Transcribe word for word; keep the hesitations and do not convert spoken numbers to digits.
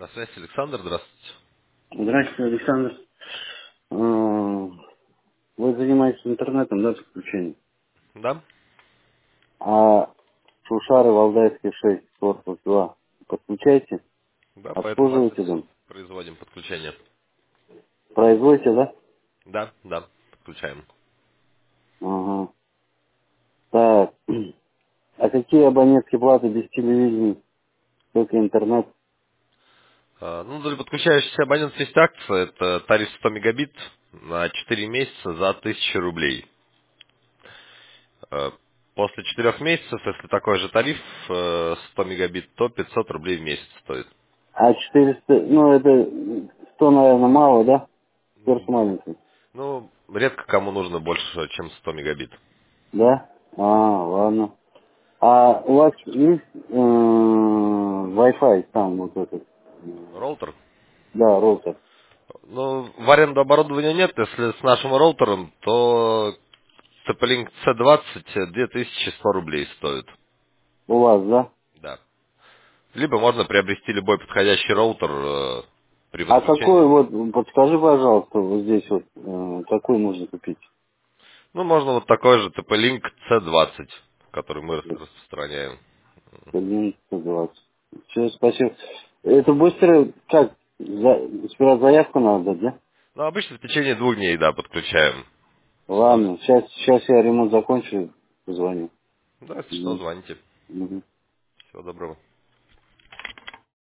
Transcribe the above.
На связи Александр, здравствуйте. Здравствуйте, Александр. А, Вы занимаетесь интернетом, да, подключением? Да? А Шушары, Валдайский шесть, корпус два подключаете? Да, по этому Обслуживаете адресу дом? производим подключение. Производите, да? Да, да, подключаем. Ага. Так. А какие абонентские платы без телевидения? Только интернет? А, Ну, для подключающихся абонентов есть акция, это тариф сто мегабит на четыре месяца за тысячу рублей. А, После четырёх месяцев, если такой же тариф э, сто мегабит, то пятьсот рублей в месяц стоит. А четыреста, ну это сто, наверное, мало, да? Сверх маленький. Ну, редко кому нужно больше, чем сто мегабит. Да? А, ладно. А у вас есть э, Wi-Fi там вот этот? Роутер? Да, роутер. Ну, в аренду оборудования нет, если с нашим роутером, то ти пи-Link си двадцать две тысячи сто рублей стоит. У вас, да? Да. Либо можно приобрести любой подходящий роутер э, при А какой подключении. вот, подскажи, пожалуйста, вот здесь вот, э, какой можно купить? Ну, можно вот такой же ти пи-Link си двадцать, который мы рас- распространяем. Один, сто двадцать. Все, спасибо. Это быстро, как, за, сперва заявку надо, да? Ну, обычно в течение двух дней, да, подключаем. Условия. Ладно, сейчас, сейчас я ремонт закончу, позвоню. Да, если что, Мгм. звоните. Мгм. Всего доброго.